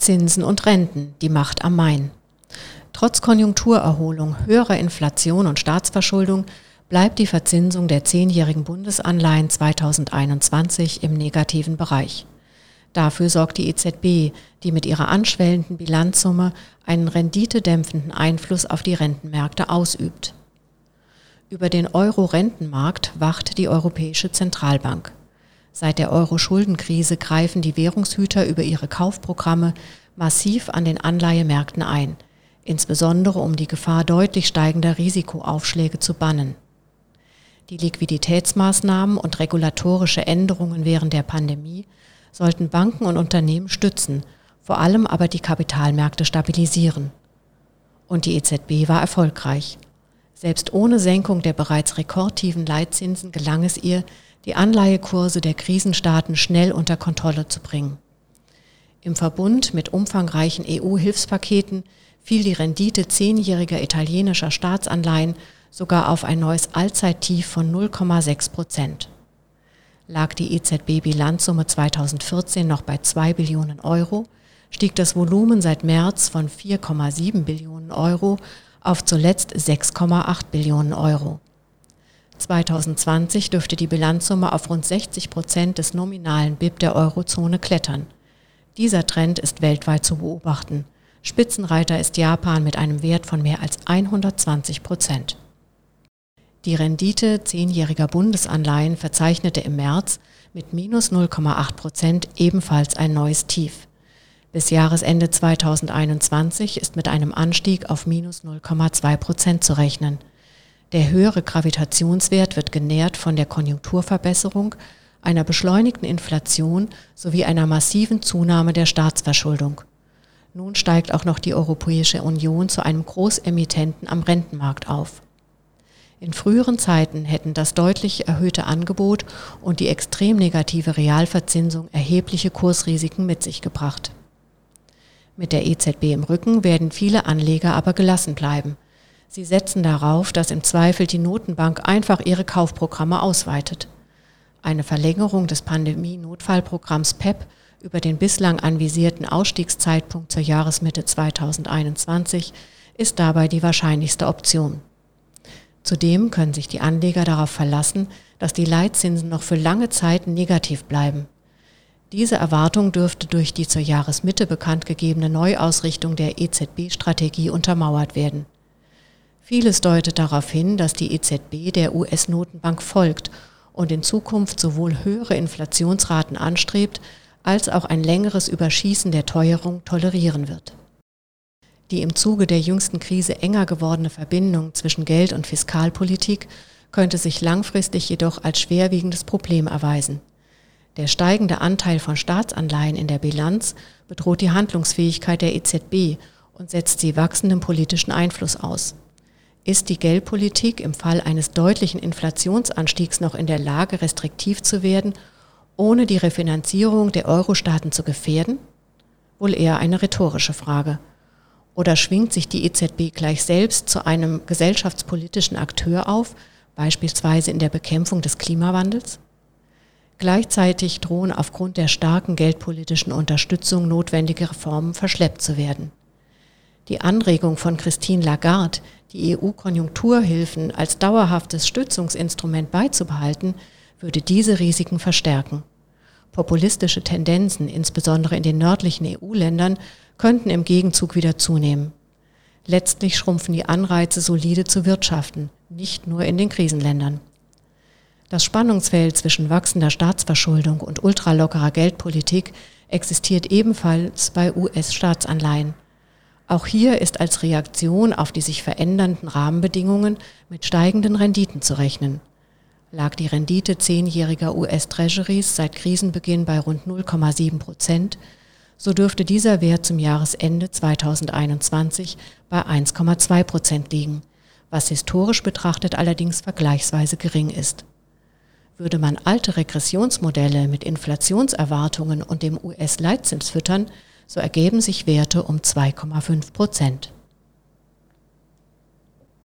Zinsen und Renten, die Macht am Main. Trotz Konjunkturerholung, höherer Inflation und Staatsverschuldung bleibt die Verzinsung der 10-jährigen Bundesanleihen 2021 im negativen Bereich. Dafür sorgt die EZB, die mit ihrer anschwellenden Bilanzsumme einen renditedämpfenden Einfluss auf die Rentenmärkte ausübt. Über den Euro-Rentenmarkt wacht die Europäische Zentralbank. Seit der Euro-Schuldenkrise greifen die Währungshüter über ihre Kaufprogramme massiv an den Anleihemärkten ein, insbesondere um die Gefahr deutlich steigender Risikoaufschläge zu bannen. Die Liquiditätsmaßnahmen und regulatorische Änderungen während der Pandemie sollten Banken und Unternehmen stützen, vor allem aber die Kapitalmärkte stabilisieren. Und die EZB war erfolgreich. Selbst ohne Senkung der bereits rekordtiefen Leitzinsen gelang es ihr, die Anleihekurse der Krisenstaaten schnell unter Kontrolle zu bringen. Im Verbund mit umfangreichen EU-Hilfspaketen fiel die Rendite 10-jähriger italienischer Staatsanleihen sogar auf ein neues Allzeittief von 0,6%. Lag die EZB-Bilanzsumme 2014 noch bei 2 Billionen Euro, stieg das Volumen seit März von 4,7 Billionen Euro auf zuletzt 6,8 Billionen Euro. 2020 dürfte die Bilanzsumme auf rund 60% des nominalen BIP der Eurozone klettern. Dieser Trend ist weltweit zu beobachten. Spitzenreiter ist Japan mit einem Wert von mehr als 120%. Die Rendite 10-jähriger Bundesanleihen verzeichnete im März mit minus 0,8% ebenfalls ein neues Tief. Bis Jahresende 2021 ist mit einem Anstieg auf minus 0,2% zu rechnen. Der höhere Gravitationswert wird genährt von der Konjunkturverbesserung, einer beschleunigten Inflation sowie einer massiven Zunahme der Staatsverschuldung. Nun steigt auch noch die Europäische Union zu einem Großemittenten am Rentenmarkt auf. In früheren Zeiten hätten das deutlich erhöhte Angebot und die extrem negative Realverzinsung erhebliche Kursrisiken mit sich gebracht. Mit der EZB im Rücken werden viele Anleger aber gelassen bleiben. Sie setzen darauf, dass im Zweifel die Notenbank einfach ihre Kaufprogramme ausweitet. Eine Verlängerung des Pandemie-Notfallprogramms PEPP über den bislang anvisierten Ausstiegszeitpunkt zur Jahresmitte 2021 ist dabei die wahrscheinlichste Option. Zudem können sich die Anleger darauf verlassen, dass die Leitzinsen noch für lange Zeit negativ bleiben. Diese Erwartung dürfte durch die zur Jahresmitte bekannt gegebene Neuausrichtung der EZB-Strategie untermauert werden. Vieles deutet darauf hin, dass die EZB der US-Notenbank folgt und in Zukunft sowohl höhere Inflationsraten anstrebt, als auch ein längeres Überschießen der Teuerung tolerieren wird. Die im Zuge der jüngsten Krise enger gewordene Verbindung zwischen Geld- und Fiskalpolitik könnte sich langfristig jedoch als schwerwiegendes Problem erweisen. Der steigende Anteil von Staatsanleihen in der Bilanz bedroht die Handlungsfähigkeit der EZB und setzt sie wachsendem politischen Einfluss aus. Ist die Geldpolitik im Fall eines deutlichen Inflationsanstiegs noch in der Lage, restriktiv zu werden, ohne die Refinanzierung der Euro-Staaten zu gefährden? Wohl eher eine rhetorische Frage. Oder schwingt sich die EZB gleich selbst zu einem gesellschaftspolitischen Akteur auf, beispielsweise in der Bekämpfung des Klimawandels? Gleichzeitig drohen aufgrund der starken geldpolitischen Unterstützung notwendige Reformen verschleppt zu werden. Die Anregung von Christine Lagarde, die EU-Konjunkturhilfen als dauerhaftes Stützungsinstrument beizubehalten, würde diese Risiken verstärken. Populistische Tendenzen, insbesondere in den nördlichen EU-Ländern, könnten im Gegenzug wieder zunehmen. Letztlich schrumpfen die Anreize, solide zu wirtschaften, nicht nur in den Krisenländern. Das Spannungsfeld zwischen wachsender Staatsverschuldung und ultralockerer Geldpolitik existiert ebenfalls bei US-Staatsanleihen. Auch hier ist als Reaktion auf die sich verändernden Rahmenbedingungen mit steigenden Renditen zu rechnen. Lag die Rendite 10-jähriger US-Treasuries seit Krisenbeginn bei rund 0,7%, so dürfte dieser Wert zum Jahresende 2021 bei 1,2% liegen, was historisch betrachtet allerdings vergleichsweise gering ist. Würde man alte Regressionsmodelle mit Inflationserwartungen und dem US-Leitzins füttern, so ergeben sich Werte um 2,5%.